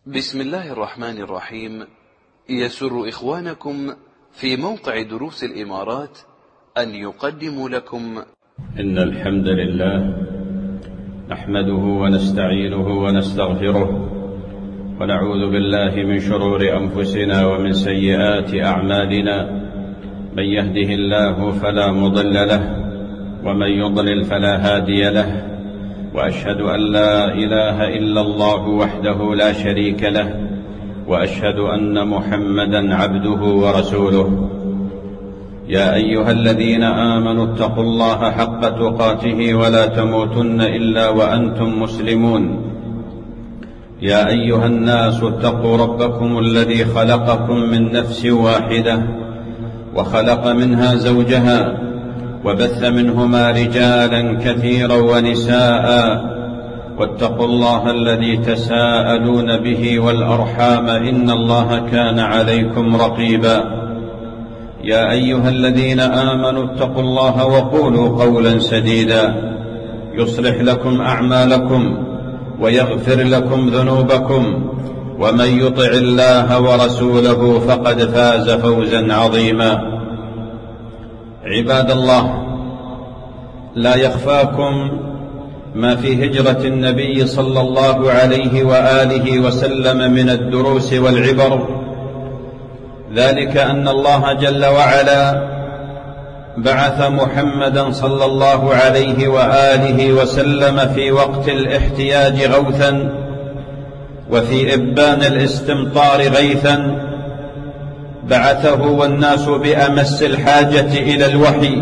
بسم الله الرحمن الرحيم. يسر إخوانكم في موقع دروس الإمارات أن يقدموا لكم إن الحمد لله نحمده ونستعينه ونستغفره ونعوذ بالله من شرور أنفسنا ومن سيئات أعمالنا. من يهده الله فلا مضل له ومن يضلل فلا هادي له، وأشهد أن لا إله إلا الله وحده لا شريك له، وأشهد أن محمدا عبده ورسوله. يا أيها الذين آمنوا اتقوا الله حق تقاته ولا تموتن إلا وأنتم مسلمون. يا أيها الناس اتقوا ربكم الذي خلقكم من نفس واحدة وخلق منها زوجها وبث منهما رجالا كثيرا ونساء، واتقوا الله الذي تساءلون به والأرحام إن الله كان عليكم رقيبا. يا أيها الذين آمنوا اتقوا الله وقولوا قولا سديدا يصلح لكم أعمالكم ويغفر لكم ذنوبكم، ومن يطع الله ورسوله فقد فاز فوزا عظيما. عباد الله، لا يخفاكم ما في هجرة النبي صلى الله عليه وآله وسلم من الدروس والعبر، ذلك أن الله جل وعلا بعث محمدا صلى الله عليه وآله وسلم في وقت الاحتياج غوثا، وفي إبان الاستمطار غيثا. بعثه والناس بأمس الحاجة إلى الوحي،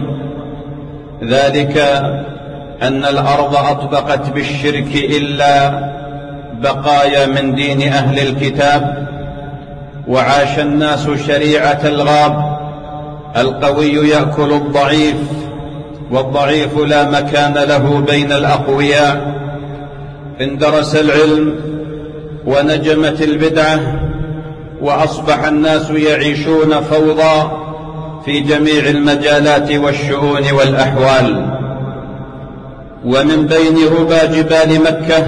ذلك أن الأرض أطبقت بالشرك إلا بقايا من دين أهل الكتاب، وعاش الناس شريعة الغاب. القوي يأكل الضعيف، والضعيف لا مكان له بين الأقوياء. اندرس العلم ونجمت البدعة، وأصبح الناس يعيشون فوضى في جميع المجالات والشؤون والأحوال. ومن بين ربى جبال مكة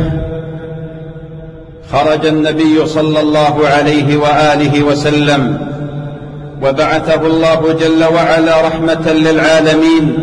خرج النبي صلى الله عليه وآله وسلم، وبعثه الله جل وعلا رحمة للعالمين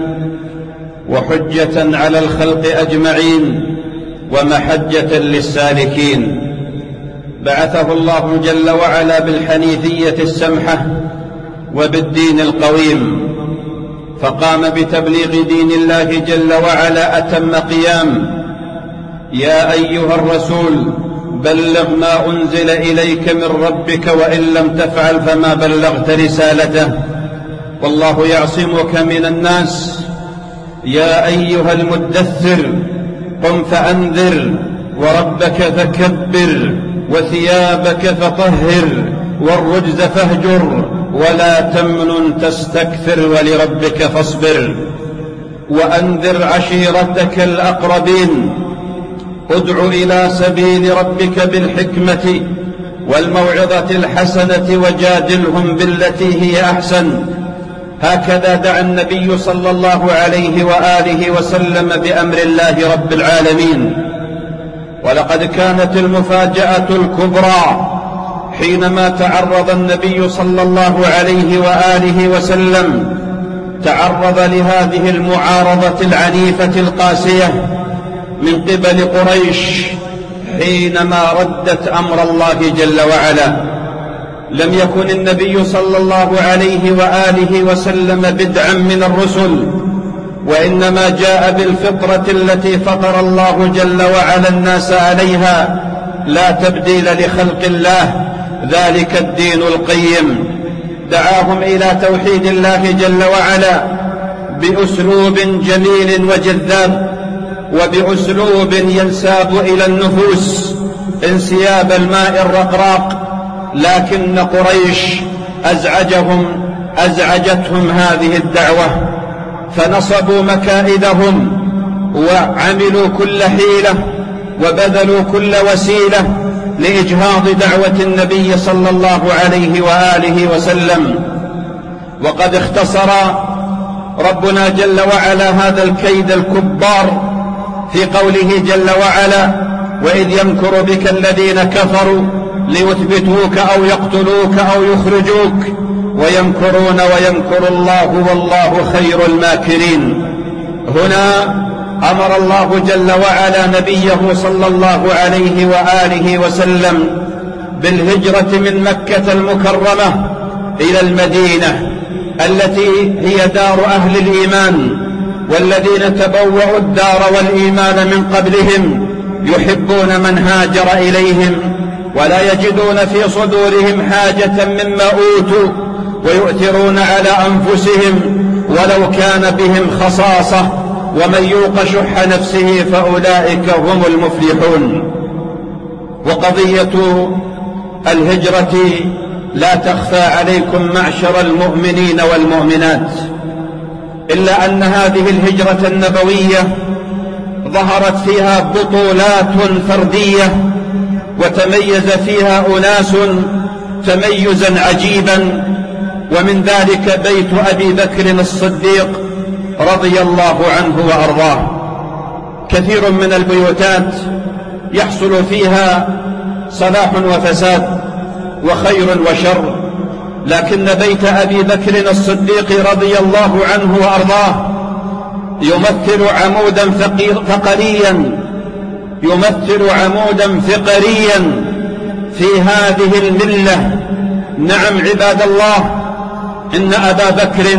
وحجة على الخلق أجمعين ومحجة للسالكين. بعثه الله جل وعلا بالحنيفية السمحة وبالدين القويم، فقام بتبليغ دين الله جل وعلا أتم قيام. يا أيها الرسول بلغ ما أنزل إليك من ربك، وإن لم تفعل فما بلغت رسالته، والله يعصمك من الناس. يا أيها المدثر قم فأنذر، وربك فكبر، وثيابك فطهر، والرجز فاهجر، ولا تمنن تستكثر، ولربك فاصبر. وأنذر عشيرتك الأقربين. ادع إلى سبيل ربك بالحكمة والموعظة الحسنة، وجادلهم بالتي هي أحسن. هكذا دعا النبي صلى الله عليه وآله وسلم بأمر الله رب العالمين. ولقد كانت المفاجأة الكبرى حينما تعرض النبي صلى الله عليه وآله وسلم، تعرض لهذه المعارضة العنيفة القاسية من قبل قريش حينما ردت أمر الله جل وعلا. لم يكن النبي صلى الله عليه وآله وسلم بدعا من الرسل، وإنما جاء بالفطرة التي فطر الله جل وعلا الناس عليها، لا تبديل لخلق الله، ذلك الدين القيم. دعاهم إلى توحيد الله جل وعلا بأسلوب جميل وجذاب، وبأسلوب ينساب إلى النفوس انسياب الماء الرقراق. لكن قريش أزعجتهم هذه الدعوة، فنصبوا مكائدهم وعملوا كل حيلة وبذلوا كل وسيلة لإجهاض دعوة النبي صلى الله عليه وآله وسلم. وقد اختصر ربنا جل وعلا هذا الكيد الكبار في قوله جل وعلا: وإذ يمكر بك الذين كفروا ليثبتوك أو يقتلوك أو يخرجوك، ويمكرون ويمكر الله والله خير الماكرين. هنا أمر الله جل وعلا نبيه صلى الله عليه وآله وسلم بالهجرة من مكة المكرمة إلى المدينة التي هي دار أهل الإيمان، والذين تبوأوا الدار والإيمان من قبلهم يحبون من هاجر إليهم ولا يجدون في صدورهم حاجة مما أوتوا، ويؤثرون على أنفسهم ولو كان بهم خصاصة، ومن يوق شح نفسه فأولئك هم المفلحون. وقضية الهجرة لا تخفى عليكم معشر المؤمنين والمؤمنات، إلا أن هذه الهجرة النبوية ظهرت فيها بطولات فردية، وتميز فيها أناس تميزا عجيبا، ومن ذلك بيت أبي بكر الصديق رضي الله عنه وأرضاه. كثير من البيوتات يحصل فيها صلاح وفساد وخير وشر، لكن بيت أبي بكر الصديق رضي الله عنه وأرضاه يمثل عمودا فقريا، يمثل عمودا فقريا في هذه الملة. نعم عباد الله، إن أبا بكر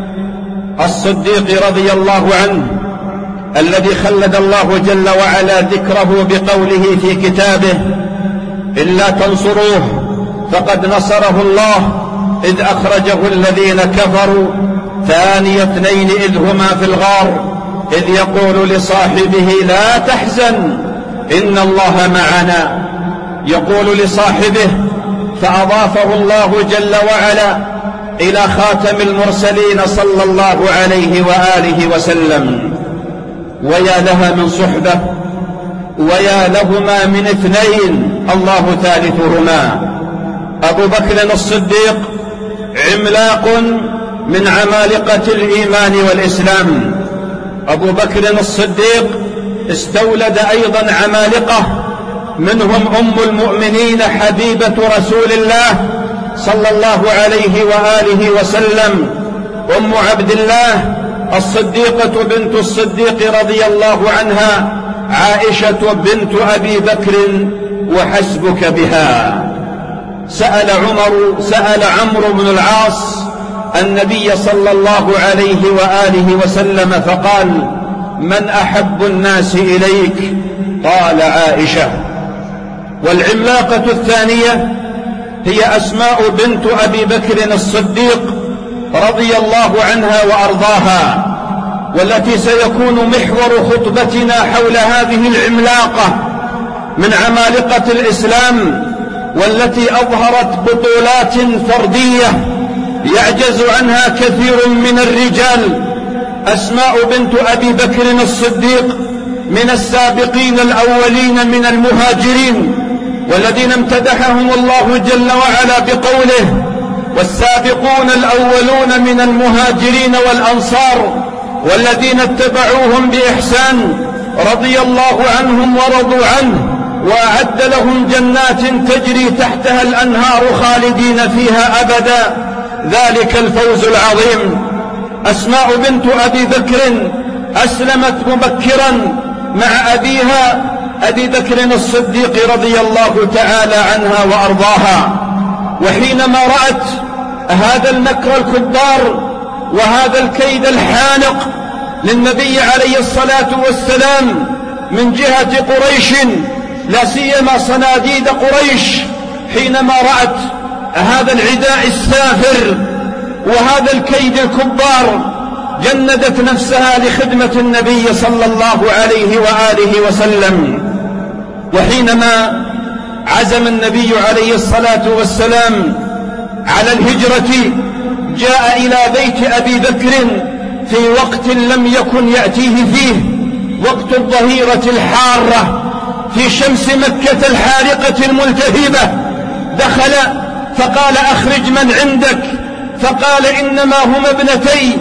الصديق رضي الله عنه الذي خلد الله جل وعلا ذكره بقوله في كتابه: إلا تنصروه فقد نصره الله إذ أخرجه الذين كفروا ثاني اثنين إذ هما في الغار إذ يقول لصاحبه لا تحزن إن الله معنا، يقول لصاحبه، فأضافه الله جل وعلا إلى خاتم المرسلين صلى الله عليه وآله وسلم. ويا لها من صحبة، ويا لهما من اثنين الله ثالثهما. أبو بكر الصديق عملاق من عمالقة الإيمان والإسلام. أبو بكر الصديق استولد أيضا عمالقة، منهم أم المؤمنين حبيبة رسول الله صلى الله عليه وآله وسلم، أم عبد الله الصديقة بنت الصديق رضي الله عنها، عائشة بنت أبي بكر وحسبك بها. سأل عمرو بن العاص النبي صلى الله عليه وآله وسلم فقال: من أحب الناس إليك؟ قال: عائشة. والعملاقة الثانية هي أسماء بنت أبي بكر الصديق رضي الله عنها وأرضاها، والتي سيكون محور خطبتنا حول هذه العملاقة من عمالقة الإسلام، والتي أظهرت بطولات فردية يعجز عنها كثير من الرجال. أسماء بنت أبي بكر الصديق من السابقين الأولين من المهاجرين، والذين امتدحهم الله جل وعلا بقوله: والسابقون الأولون من المهاجرين والأنصار والذين اتبعوهم بإحسان رضي الله عنهم ورضوا عنه وأعد لهم جنات تجري تحتها الأنهار خالدين فيها أبدا، ذلك الفوز العظيم. أسماء بنت أبي بكر أسلمت مبكرا مع أبيها أبي بكر الصديق رضي الله تعالى عنها وأرضاها، وحينما رأت هذا المكر الكبار وهذا الكيد الحانق للنبي عليه الصلاة والسلام من جهة قريش، لا سيما صناديد قريش، حينما رأت هذا العداء السافر وهذا الكيد الكبار، جندت نفسها لخدمة النبي صلى الله عليه وآله وسلم. وحينما عزم النبي عليه الصلاة والسلام على الهجرة جاء إلى بيت أبي بكر في وقت لم يكن يأتيه فيه، وقت الظهيرة الحارة في شمس مكة الحارقة الملتهبة. دخل فقال: أخرج من عندك؟ فقال: إنما هما ابنتي،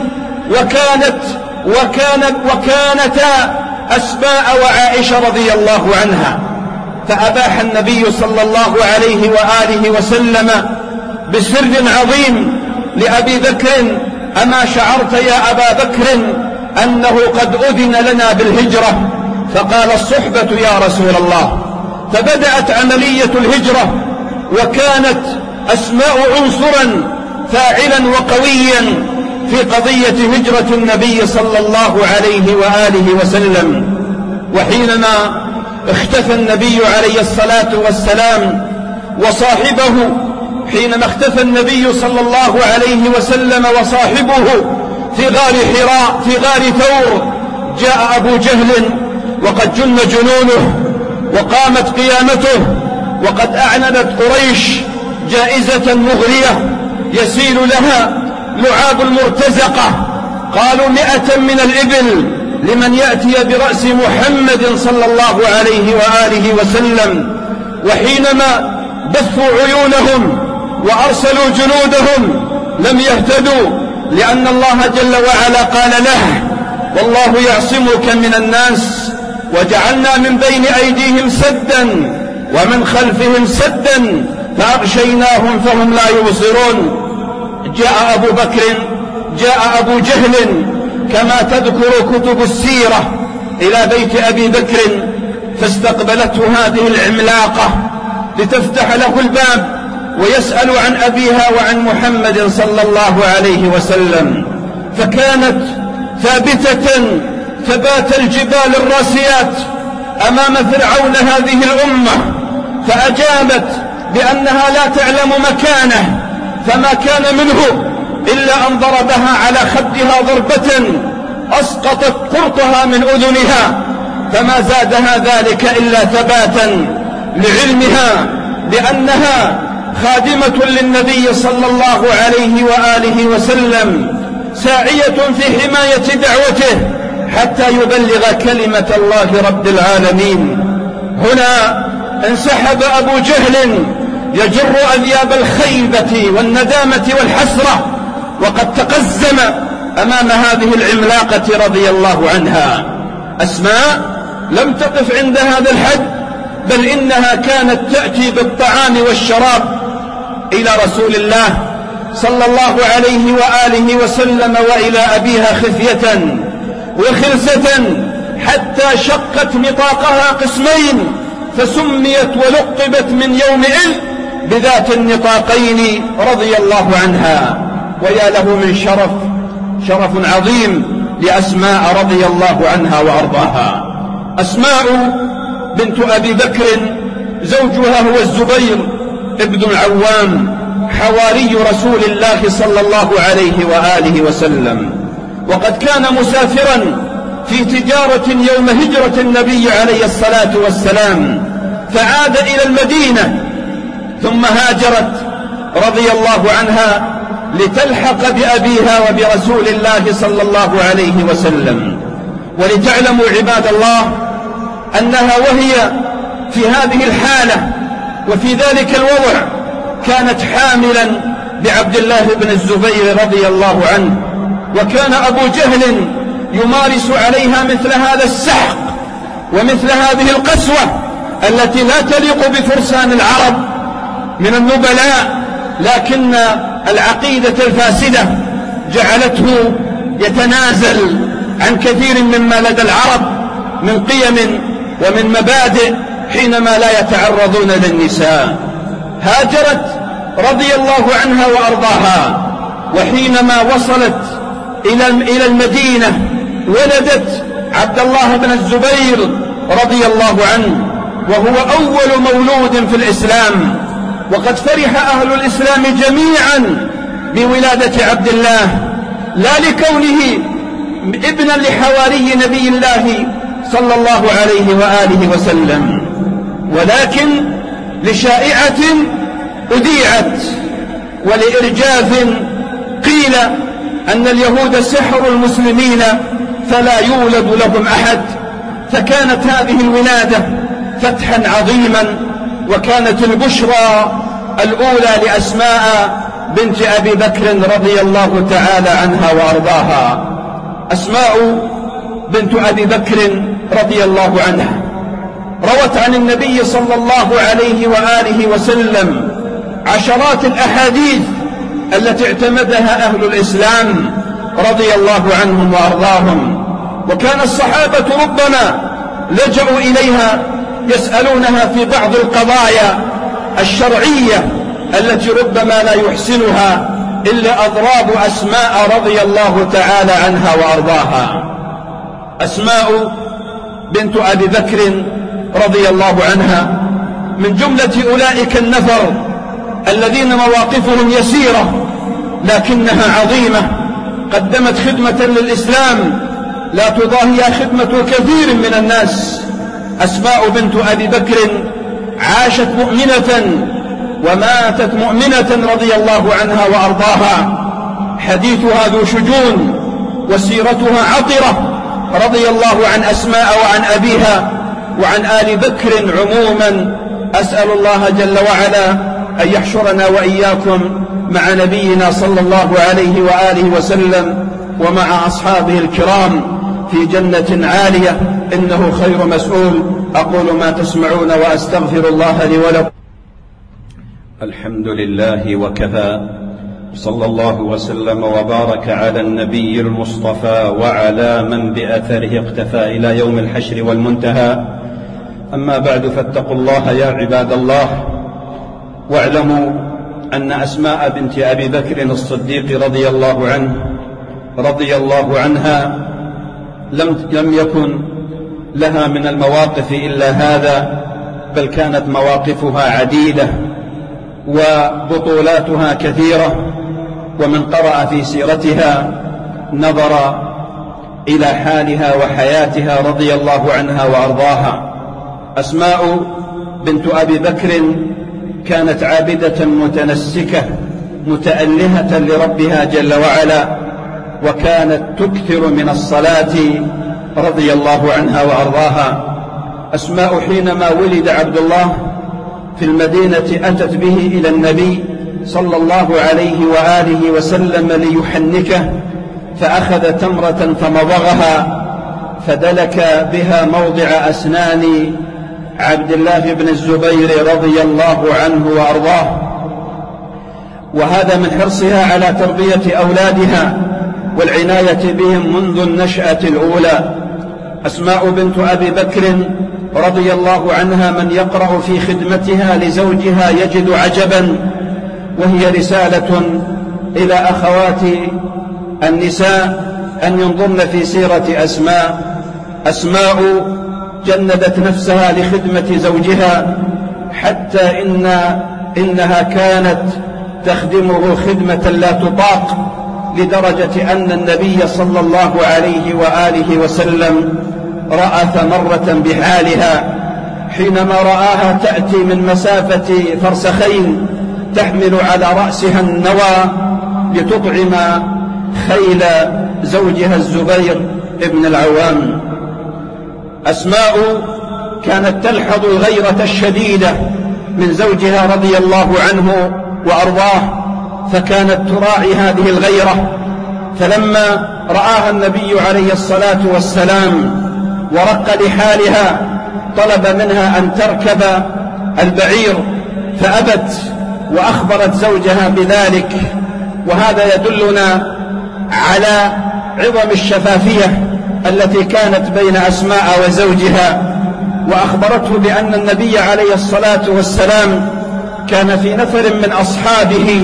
وكانتا أسماء وعائشة رضي الله عنها. فأباح النبي صلى الله عليه وآله وسلم بسر عظيم لأبي بكر: أما شعرت يا أبا بكر أنه قد أذن لنا بالهجرة؟ فقال: الصحبة يا رسول الله. فبدأت عملية الهجرة، وكانت أسماء عنصرا فاعلا وقويا في قضية هجرة النبي صلى الله عليه وآله وسلم. وحينما اختفى النبي عليه الصلاة والسلام وصاحبه، حينما اختفى النبي صلى الله عليه وسلم وصاحبه في غار حراء في غار ثور، جاء أبو جهل وقد جن جنونه وقامت قيامته، وقد أعلنت قريش جائزة مغرية يسيل لها لعاب المرتزقة. قالوا 100 من الإبل لمن يأتي برأس محمد صلى الله عليه وآله وسلم. وحينما بثوا عيونهم وأرسلوا جنودهم لم يهتدوا، لأن الله جل وعلا قال له: والله يعصمك من الناس، وجعلنا من بين أيديهم سدا ومن خلفهم سدا فأغشيناهم فهم لا يبصرون. جاء أبو جهل كما تذكر كتب السيرة إلى بيت أبي بكر، فاستقبلته هذه العملاقة لتفتح له الباب ويسأل عن أبيها وعن محمد صلى الله عليه وسلم، فكانت ثابتة ثبات الجبال الراسيات أمام فرعون هذه الأمة، فأجابت بأنها لا تعلم مكانه، فما كان منه إلا أن ضربها على خدها ضربة أسقطت قرطها من أذنها، فما زادها ذلك إلا ثباتا لعلمها بأنها خادمة للنبي صلى الله عليه وآله وسلم، ساعية في حماية دعوته حتى يبلغ كلمة الله رب العالمين. هنا انسحب أبو جهل يجر أذياب الخيبة والندامة والحسرة، وقد تقزم أمام هذه العملاقة رضي الله عنها. أسماء لم تقف عند هذا الحد، بل إنها كانت تأتي بالطعام والشراب إلى رسول الله صلى الله عليه وآله وسلم وإلى أبيها خفية وخلسة، حتى شقت نطاقها قسمين فسميت ولقبت من يوم بذات النطاقين رضي الله عنها. ويا له من شرف عظيم لأسماء رضي الله عنها وأرضاها. أسماء بنت أبي بكر زوجها هو الزبير ابن العوام حواري رسول الله صلى الله عليه وآله وسلم، وقد كان مسافرا في تجارة يوم هجرة النبي عليه الصلاة والسلام، فعاد إلى المدينة ثم هاجرت رضي الله عنها لتلحق بأبيها وبرسول الله صلى الله عليه وسلم. ولتعلموا عباد الله أنها وهي في هذه الحالة وفي ذلك الوضع كانت حاملا بعبد الله بن الزبير رضي الله عنه، وكان أبو جهل يمارس عليها مثل هذا السحق ومثل هذه القسوة التي لا تليق بفرسان العرب من النبلاء، لكن العقيدة الفاسدة جعلته يتنازل عن كثير مما لدى العرب من قيم ومن مبادئ حينما لا يتعرضون للنساء. هاجرت رضي الله عنها وأرضاها، وحينما وصلت إلى المدينة ولدت عبد الله بن الزبير رضي الله عنه، وهو أول مولود في الإسلام، وقد فرح أهل الإسلام جميعا بولادة عبد الله، لا لكونه ابنا لحواري نبي الله صلى الله عليه وآله وسلم، ولكن لشائعة أذيعت ولإرجاف قيل أن اليهود سحروا المسلمين فلا يولد لهم أحد، فكانت هذه الولادة فتحا عظيما، وكانت البشرى الأولى لأسماء بنت أبي بكر رضي الله تعالى عنها وأرضاها. أسماء بنت أبي بكر رضي الله عنها روت عن النبي صلى الله عليه وآله وسلم عشرات الأحاديث التي اعتمدها أهل الإسلام رضي الله عنهم وأرضاهم. وكان الصحابة ربما لجأوا إليها يسألونها في بعض القضايا الشرعية التي ربما لا يحسنها إلا أضراب أسماء رضي الله تعالى عنها وأرضاها. أسماء بنت أبي بكر رضي الله عنها من جملة أولئك النفر الذين مواقفهم يسيرة لكنها عظيمة، قدمت خدمة للإسلام لا تضاهيها خدمة كثير من الناس. أسماء بنت أبي بكر عاشت مؤمنة وماتت مؤمنة رضي الله عنها وأرضاها. حديثها ذو شجون وسيرتها عطرة رضي الله عن أسماء وعن أبيها وعن آل بكر عموما. أسأل الله جل وعلا أن يحشرنا وإياكم مع نبينا صلى الله عليه وآله وسلم ومع أصحابه الكرام في جنة عالية إنه خير مسؤول. أقول ما تسمعون وأستغفر الله لي ولكم. الحمد لله وكفى، صلى الله وسلم وبارك على النبي المصطفى وعلى من بأثره اقتفى إلى يوم الحشر والمنتهى. أما بعد، فاتقوا الله يا عباد الله، واعلموا أن أسماء بنت أبي بكر الصديق رضي الله عنها لم يكن لها من المواقف إلا هذا، بل كانت مواقفها عديدة وبطولاتها كثيرة. ومن قرأ في سيرتها نظر إلى حالها وحياتها رضي الله عنها وأرضاها. أسماء بنت أبي بكر كانت عابدة متنسكة متألهة لربها جل وعلا، وكانت تكثر من الصلاة رضي الله عنها وأرضاها. أسماء حينما ولد عبد الله في المدينة أتت به إلى النبي صلى الله عليه وآله وسلم ليحنكه، فأخذ تمرة فمضغها فدلك بها موضع أسنان عبد الله بن الزبير رضي الله عنه وأرضاه. وهذا من حرصها على تربية أولادها والعناية بهم منذ النشأة الأولى. أسماء بنت أبي بكر رضي الله عنها من يقرأ في خدمتها لزوجها يجد عجبا، وهي رسالة إلى أخوات النساء أن ينظرن في سيرة أسماء. أسماء جندت نفسها لخدمة زوجها حتى إنها كانت تخدمه خدمة لا تطاق، لدرجة أن النبي صلى الله عليه وآله وسلم رأى مرة بحالها حينما رآها تأتي من مسافة فرسخين تحمل على رأسها النوى لتطعم خيل زوجها الزبير ابن العوام. أسماء كانت تلحظ الغيرة الشديدة من زوجها رضي الله عنه وأرضاه، فكانت تراعي هذه الغيرة. فلما رآها النبي عليه الصلاة والسلام ورق لحالها طلب منها أن تركب البعير فأبت، وأخبرت زوجها بذلك. وهذا يدلنا على عظم الشفافية التي كانت بين أسماء وزوجها. وأخبرته بأن النبي عليه الصلاة والسلام كان في نفر من أصحابه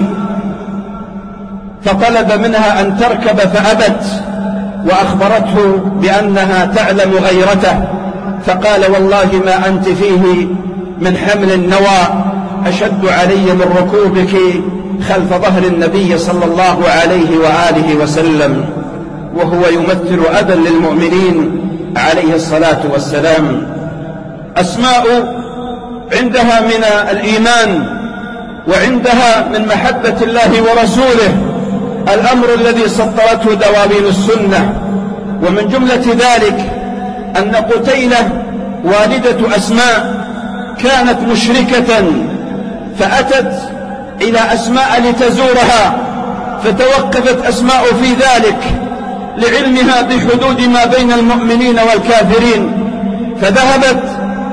فطلب منها أن تركب فأبت، وأخبرته بأنها تعلم غيرته، فقال والله ما أنت فيه من حمل النوى أشد علي من ركوبك خلف ظهر النبي صلى الله عليه وآله وسلم، وهو يمثل أبا للمؤمنين عليه الصلاة والسلام. أسماء عندها من الإيمان وعندها من محبة الله ورسوله الأمر الذي سطرته دواوين السنة. ومن جملة ذلك أن قتيلة والدة أسماء كانت مشركة، فأتت إلى أسماء لتزورها، فتوقفت أسماء في ذلك لعلمها بحدود ما بين المؤمنين والكافرين، فذهبت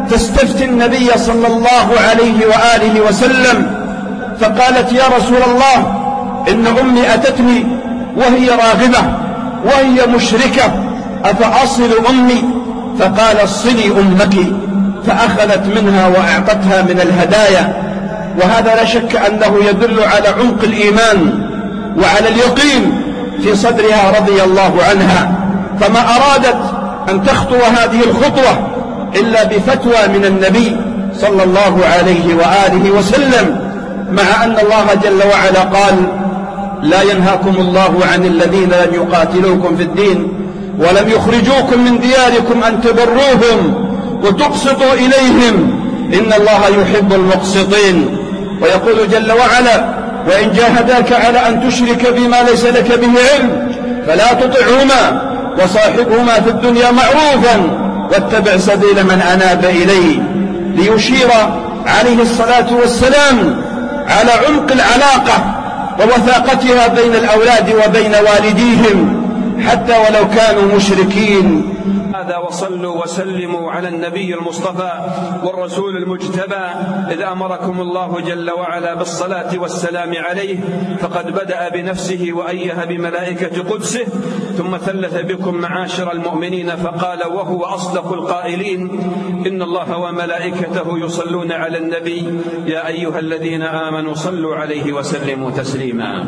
تستفتي النبي صلى الله عليه وآله وسلم، فقالت: يا رسول الله، إن أمي أتتني وهي راغبة وهي مشركة، أفأصل أمي؟ فقال: صلي أمك. فأخذت منها وأعطتها من الهدايا. وهذا لا شك أنه يدل على عمق الإيمان وعلى اليقين في صدرها رضي الله عنها، فما أرادت أن تخطو هذه الخطوة إلا بفتوى من النبي صلى الله عليه وآله وسلم، مع أن الله جل وعلا قال: لا ينهاكم الله عن الذين لم يقاتلوكم في الدين ولم يخرجوكم من دياركم أن تبروهم وتقسطوا إليهم إن الله يحب المقسطين. ويقول جل وعلا: وإن جاهداك على أن تشرك بما ليس لك به علم فلا تطعهما وصاحبهما في الدنيا معروفا واتبع سبيل من أناب إليه، ليشير عليه الصلاة والسلام على عمق العلاقة ووثاقتها بين الأولاد وبين والديهم حتى ولو كانوا مشركين. هذا وصلوا وسلموا على النبي المصطفى والرسول المجتبى، إذ أمركم الله جل وعلا بالصلاة والسلام عليه فقد بدأ بنفسه وأيه بملائكة قدسه، ثم ثلث بكم معاشر المؤمنين فقال وهو أصدق القائلين: إن الله وملائكته يصلون على النبي يا أيها الذين آمنوا صلوا عليه وسلموا تسليما.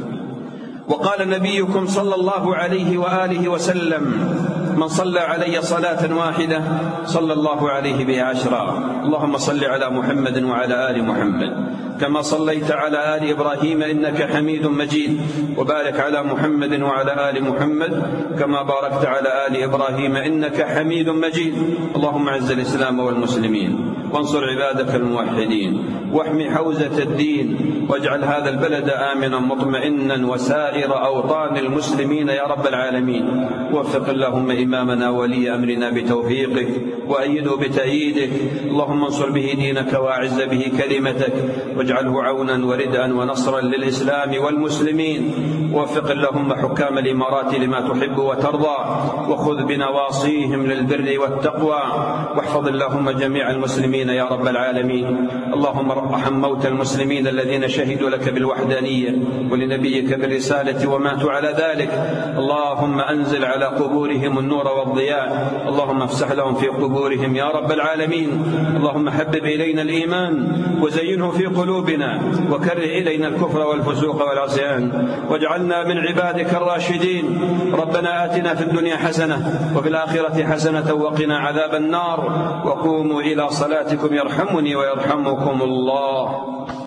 وقال نبيكم صلى الله عليه وآله وسلم: من صلى علي صلاة واحدة صلى الله عليه بها عشرا. اللهم صل على محمد وعلى آل محمد كما صليت على آل إبراهيم إنك حميد مجيد، وبارك على محمد وعلى آل محمد كما باركت على آل إبراهيم إنك حميد مجيد. اللهم اعز الإسلام والمسلمين وانصر عبادك الموحدين واحمي حوزة الدين، واجعل هذا البلد آمنا مطمئنا وسائر أوطان المسلمين يا رب العالمين. وفق اللهم إمامنا ولي أمرنا بتوفيقك وأيده بتأييدك، اللهم انصر به دينك وأعز به كلمتك، واجعله عونا وردءا ونصرا للإسلام والمسلمين. وفق اللهم حكام الإمارات لما تحب وترضى، وخذ بنواصيهم للبر والتقوى، واحفظ اللهم جميع المسلمين يا رب العالمين. اللهم ارحم موتى المسلمين الذين شهدوا لك بالوحدانية ولنبيك بالرسالة وماتوا على ذلك. اللهم أنزل على قبورهم النور والضياء، اللهم افسح لهم في قبورهم يا رب العالمين. اللهم حبب إلينا الإيمان وزينه في قلوبنا، وكره إلينا الكفر والفسوق والعصيان، واجعلنا من عبادك الراشدين. ربنا آتنا في الدنيا حسنة وفي الآخرة حسنة وقنا عذاب النار. وقوموا إلى صلاتكم يرحمني ويرحمكم الله.